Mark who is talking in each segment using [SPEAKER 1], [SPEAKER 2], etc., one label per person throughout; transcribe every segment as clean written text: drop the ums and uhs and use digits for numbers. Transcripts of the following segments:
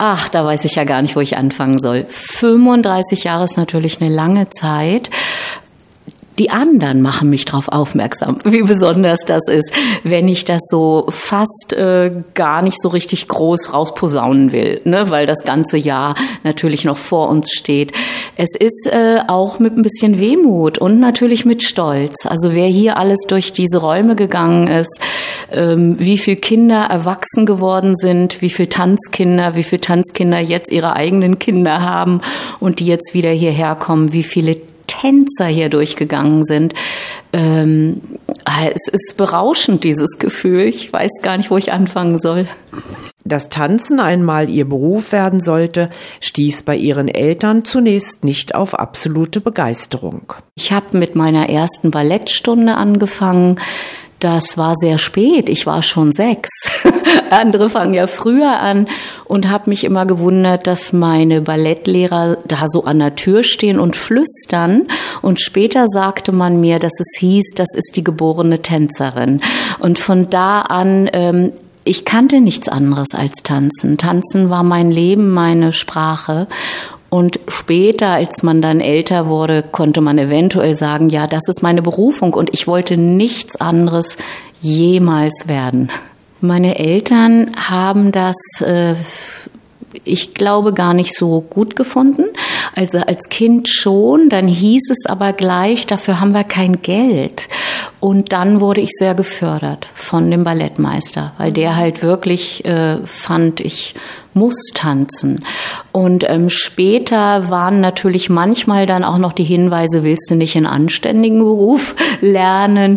[SPEAKER 1] Ach, da weiß ich ja gar nicht, wo ich anfangen soll. 35 Jahre ist natürlich eine lange Zeit. Die anderen machen mich darauf aufmerksam, wie besonders das ist, wenn ich das so fast gar nicht so richtig groß rausposaunen will, ne, weil das ganze Jahr natürlich noch vor uns steht. Es ist auch mit ein bisschen Wehmut und natürlich mit Stolz. Also wer hier alles durch diese Räume gegangen ist, wie viele Kinder erwachsen geworden sind, wie viele Tanzkinder jetzt ihre eigenen Kinder haben und die jetzt wieder hierher kommen, wie viele Tänzer hier durchgegangen sind. Es ist berauschend, dieses Gefühl. Ich weiß gar nicht, wo ich anfangen soll.
[SPEAKER 2] Dass Tanzen einmal ihr Beruf werden sollte, stieß bei ihren Eltern zunächst nicht auf absolute Begeisterung.
[SPEAKER 1] Ich habe mit meiner ersten Ballettstunde angefangen. Das war sehr spät, ich war schon 6. Andere fangen ja früher an und habe mich immer gewundert, dass meine Ballettlehrer da so an der Tür stehen und flüstern. Und später sagte man mir, dass es hieß, das ist die geborene Tänzerin. Und von da an, ich kannte nichts anderes als Tanzen. Tanzen war mein Leben, meine Sprache. Und später, als man dann älter wurde, konnte man eventuell sagen, ja, das ist meine Berufung und ich wollte nichts anderes jemals werden. Meine Eltern haben das, ich glaube, gar nicht so gut gefunden. Also als Kind schon, dann hieß es aber gleich, dafür haben wir kein Geld. Und dann wurde ich sehr gefördert von dem Ballettmeister, weil der halt wirklich fand, ich muss tanzen. Und später waren natürlich manchmal dann auch noch die Hinweise, willst du nicht einen anständigen Beruf lernen?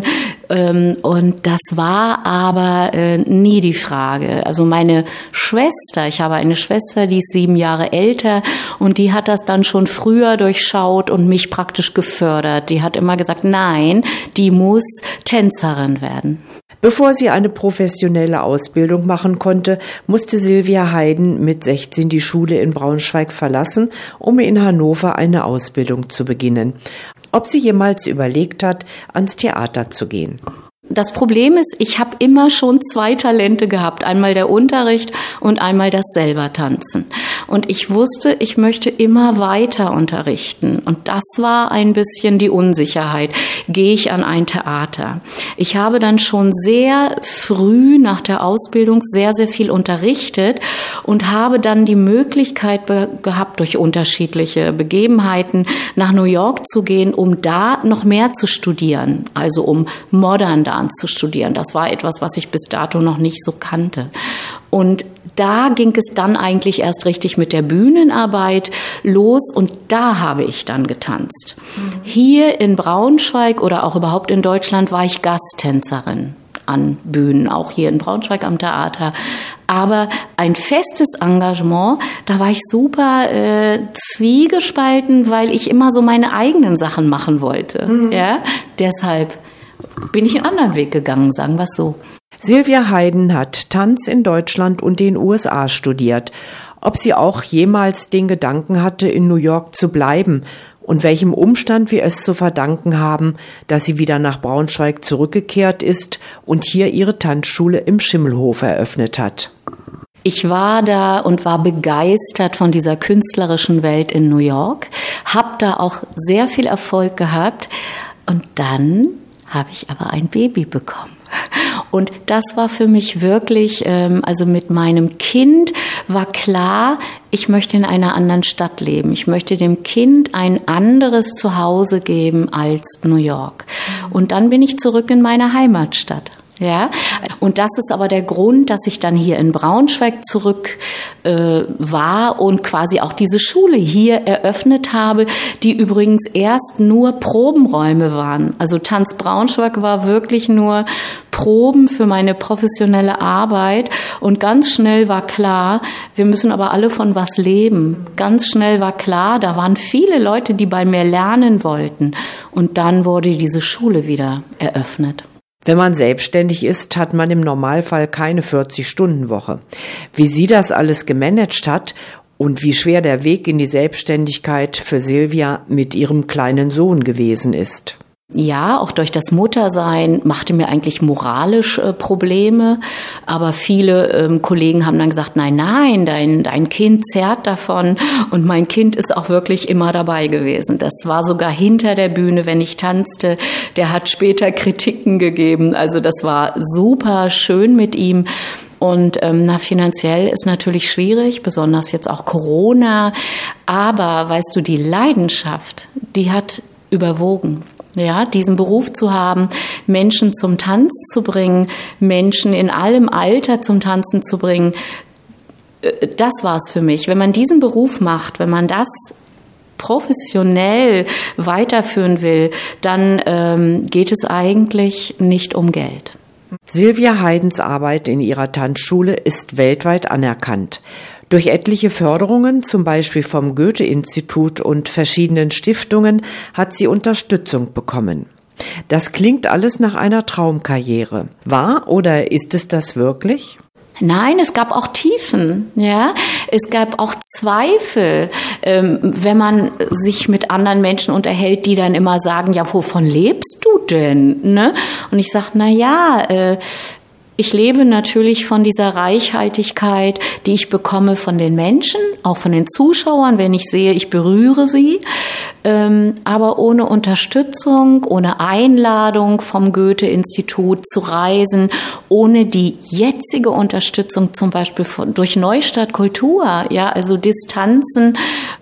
[SPEAKER 1] Und das war aber nie die Frage. Also meine Schwester, ich habe eine Schwester, die ist 7 Jahre älter und die hat das dann schon früher durchschaut und mich praktisch gefördert. Die hat immer gesagt, nein, die muss Tänzerin werden.
[SPEAKER 2] Bevor sie eine professionelle Ausbildung machen konnte, musste Sylvia Heiden mit 16 die Schule in Braunschweig verlassen, um in Hannover eine Ausbildung zu beginnen. Ob sie jemals überlegt hat, ans Theater zu gehen.
[SPEAKER 1] Das Problem ist, ich habe immer schon 2 Talente gehabt. Einmal der Unterricht und einmal das selber Tanzen. Und ich wusste, ich möchte immer weiter unterrichten. Und das war ein bisschen die Unsicherheit. Gehe ich an ein Theater? Ich habe dann schon sehr früh nach der Ausbildung sehr, sehr viel unterrichtet und habe dann die Möglichkeit gehabt, durch unterschiedliche Begebenheiten nach New York zu gehen, um da noch mehr zu studieren. Also um Modern Dance zu studieren. Das war etwas, was ich bis dato noch nicht so kannte. Und da ging es dann eigentlich erst richtig mit der Bühnenarbeit los und da habe ich dann getanzt. Hier in Braunschweig oder auch überhaupt in Deutschland war ich Gasttänzerin an Bühnen, auch hier in Braunschweig am Theater. Aber ein festes Engagement, da war ich super zwiegespalten, weil ich immer so meine eigenen Sachen machen wollte. Ja, deshalb bin ich einen anderen Weg gegangen, sagen wir es so.
[SPEAKER 2] Sylvia Heiden hat Tanz in Deutschland und den USA studiert. Ob sie auch jemals den Gedanken hatte, in New York zu bleiben und welchem Umstand wir es zu verdanken haben, dass sie wieder nach Braunschweig zurückgekehrt ist und hier ihre Tanzschule im Schimmelhof eröffnet hat.
[SPEAKER 1] Ich war da und war begeistert von dieser künstlerischen Welt in New York, habe da auch sehr viel Erfolg gehabt und dann habe ich aber ein Baby bekommen. Und das war für mich wirklich, also mit meinem Kind war klar, ich möchte in einer anderen Stadt leben. Ich möchte dem Kind ein anderes Zuhause geben als New York. Und dann bin ich zurück in meine Heimatstadt. Ja, und das ist aber der Grund, dass ich dann hier in Braunschweig zurück war und quasi auch diese Schule hier eröffnet habe, die übrigens erst nur Probenräume waren. Also Tanz Braunschweig war wirklich nur Proben für meine professionelle Arbeit und ganz schnell war klar, wir müssen aber alle von was leben. Ganz schnell war klar, da waren viele Leute, die bei mir lernen wollten und dann wurde diese Schule wieder eröffnet.
[SPEAKER 2] Wenn man selbstständig ist, hat man im Normalfall keine 40-Stunden-Woche. Wie sie das alles gemanagt hat und wie schwer der Weg in die Selbstständigkeit für Sylvia mit ihrem kleinen Sohn gewesen ist.
[SPEAKER 1] Ja, auch durch das Muttersein machte mir eigentlich moralisch Probleme. Aber viele Kollegen haben dann gesagt, nein, dein Kind zerrt davon. Und mein Kind ist auch wirklich immer dabei gewesen. Das war sogar hinter der Bühne, wenn ich tanzte. Der hat später Kritiken gegeben. Also das war super schön mit ihm. Und finanziell ist natürlich schwierig, besonders jetzt auch Corona. Aber weißt du, die Leidenschaft, die hat überwogen. Ja, diesen Beruf zu haben, Menschen zum Tanz zu bringen, Menschen in allem Alter zum Tanzen zu bringen, das war's für mich. Wenn man diesen Beruf macht, wenn man das professionell weiterführen will, dann geht es eigentlich nicht um Geld.
[SPEAKER 2] Silvia Heidens Arbeit in ihrer Tanzschule ist weltweit anerkannt. Durch etliche Förderungen, zum Beispiel vom Goethe-Institut und verschiedenen Stiftungen, hat sie Unterstützung bekommen. Das klingt alles nach einer Traumkarriere. War oder ist es das wirklich?
[SPEAKER 1] Nein, es gab auch Tiefen, ja. Es gab auch Zweifel, wenn man sich mit anderen Menschen unterhält, die dann immer sagen, ja, wovon lebst du denn, ne? Und ich sag, ich lebe natürlich von dieser Reichhaltigkeit, die ich bekomme von den Menschen, auch von den Zuschauern, wenn ich sehe, ich berühre sie. Aber ohne Unterstützung, ohne Einladung vom Goethe-Institut zu reisen, ohne die jetzige Unterstützung zum Beispiel durch Neustadt Kultur, ja, also Distanzen,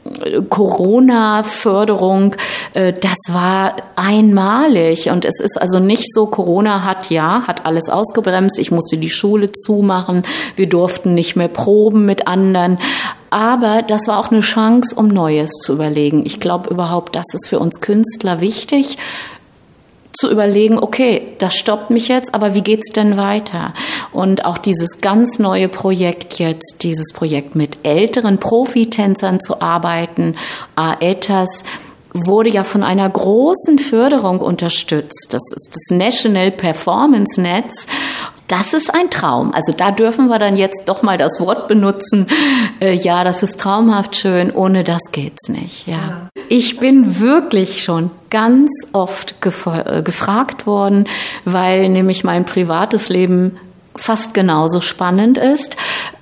[SPEAKER 1] Corona-Förderung, das war einmalig. Und es ist also nicht so, Corona hat alles ausgebremst. Ich musste die Schule zumachen. Wir durften nicht mehr proben mit anderen. Aber das war auch eine Chance, um Neues zu überlegen. Ich glaube überhaupt, das ist für uns Künstler wichtig, zu überlegen, okay, das stoppt mich jetzt, aber wie geht's denn weiter? Und auch dieses ganz neue Projekt jetzt, dieses Projekt mit älteren Profitänzern zu arbeiten, AETAS, wurde ja von einer großen Förderung unterstützt. Das ist das National Performance Netz. Das ist ein Traum. Also da dürfen wir dann jetzt doch mal das Wort benutzen. Ja, das ist traumhaft schön. Ohne das geht's nicht. Ja. Ich bin wirklich schon ganz oft gefragt worden, weil nämlich mein privates Leben fast genauso spannend ist.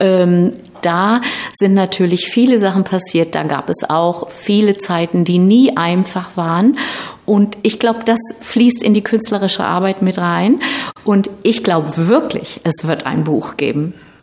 [SPEAKER 1] Da sind natürlich viele Sachen passiert. Da gab es auch viele Zeiten, die nie einfach waren. Und ich glaube, das fließt in die künstlerische Arbeit mit rein. Und ich glaube wirklich, es wird ein Buch geben.